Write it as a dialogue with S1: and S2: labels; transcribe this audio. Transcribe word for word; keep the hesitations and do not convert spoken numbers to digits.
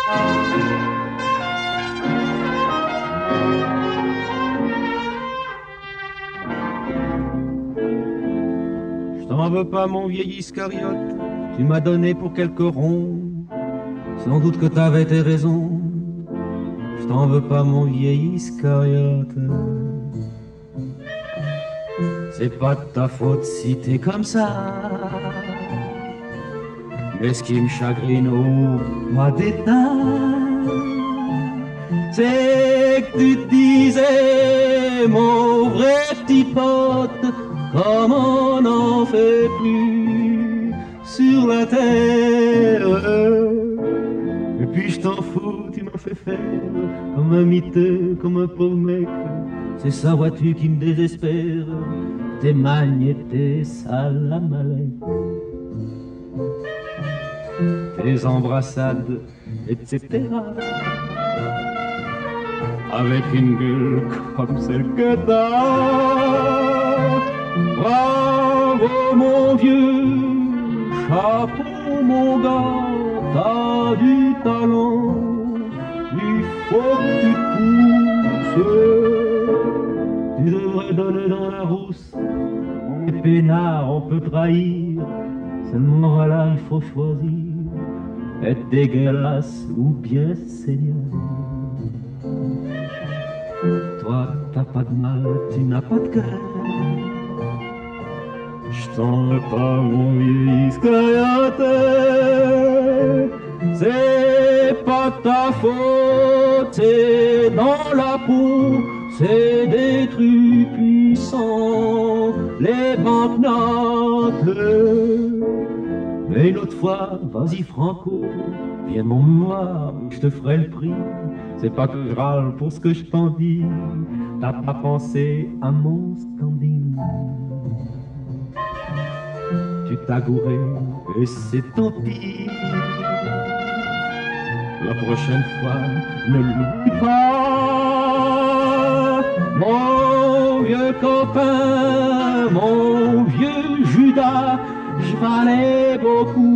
S1: Je t'en veux pas, mon vieil Iscariote, tu m'as donné pour quelques ronds. Sans doute que t'avais tes raisons. Je t'en veux pas, mon vieil Iscariote. C'est pas de ta faute si t'es comme ça. Mais ce qui me chagrine au mois d'état, c'est que tu te disais, mon vrai petit pote, comme on n'en fait plus sur la terre. Et puis je t'en fous, tu m'en fais faire comme un miteux, comme un pauvre mec. C'est ça, vois-tu, qui me désespère. T'es magne, t'es sale à malais. Tes embrassades, et cetera. Avec une gueule comme celle que t'as. Bravo mon vieux, chapeau mon gars, t'as du talent, il faut que tu te pousses. Tu devrais donner dans la rousse, on est peinard, on peut trahir. Seulement voilà, il faut choisir, être dégueulasse ou bien seigneur. Toi, t'as pas de mal, tu n'as pas de cœur. Je t'en veux pas, mon vieux Iscariote. C'est pas ta faute, c'est dans la peau, c'est des trucs puissants, les banknotes. Mais une autre fois, vas-y Franco, viens mon moi, je te ferai le prix. C'est pas que je râle pour ce que je t'en dis, t'as pas pensé à mon standing. Tu t'as gouré et c'est tant pis. La prochaine fois, ne l'oublie pas. Mon vieux copain, mon vieux Judas, je valais beaucoup.